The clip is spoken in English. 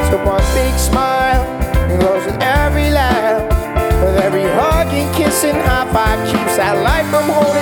So one big smile goes with every laugh, with every hug and kiss and high five keeps that light from holding